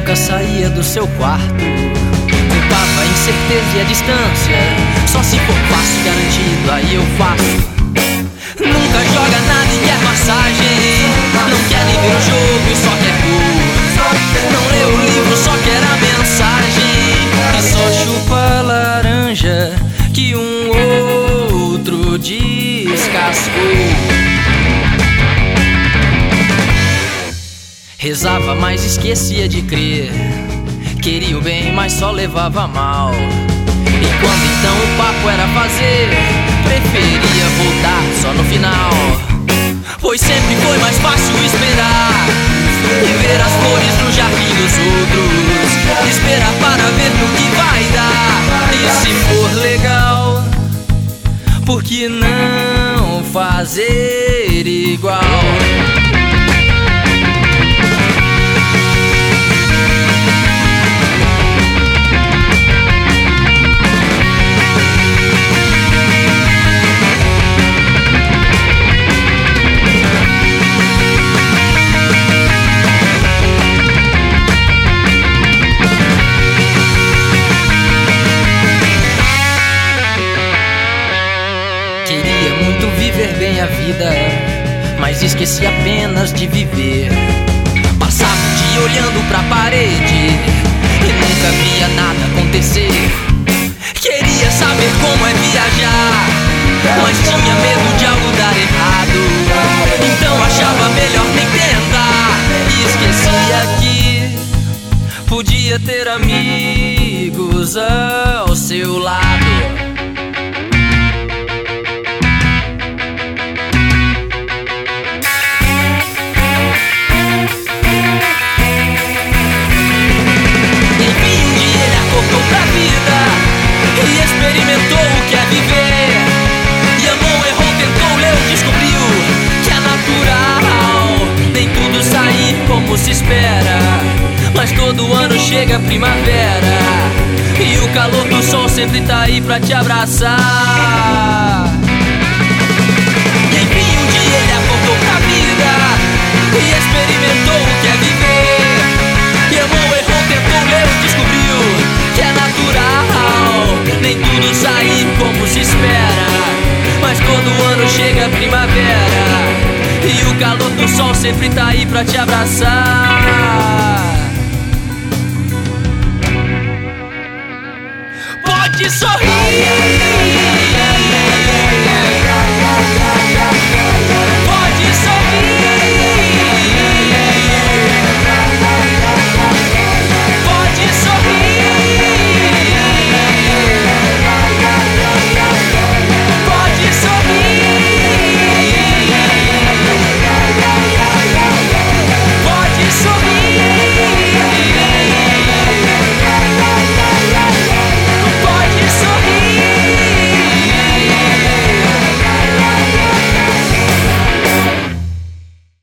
nunca saía do seu quarto. Culpava a incerteza e a distância. Só se for fácil garantido, aí eu faço. Nunca joga nada e quer massagem. Não quer nem ver o jogo e só quer gol. Não lê o livro, só quer a mensagem. E só chupa a laranja que um outro descascou. Rezava, mas esquecia de crer. Queria o bem, mas só levava mal. E quando então o papo era fazer, preferia voltar só no final. Pois sempre foi mais fácil esperar e ver as flores no jardim dos outros. Esperar para ver no que vai dar. E se for legal, por que não fazer igual? Viver bem a vida, mas esqueci apenas de viver. Passava o dia olhando pra parede e nunca via nada acontecer. Queria saber como é viajar, mas tinha medo de algo dar errado. Então achava melhor nem tentar. E esquecia que podia ter amigos ao seu lado. E experimentou o que é viver. E amou, errou, tentou, leu, descobriu que é natural nem tudo sair como se espera. Mas todo ano chega a primavera e o calor do sol sempre tá aí pra te abraçar. E enfim um dia ele acordou pra vida e experimentou o que é viver. E amou, errou, tentou, leu, descobriu que é natural nem tudo sair como se espera. Mas todo ano chega a primavera e o calor do sol sempre tá aí pra te abraçar.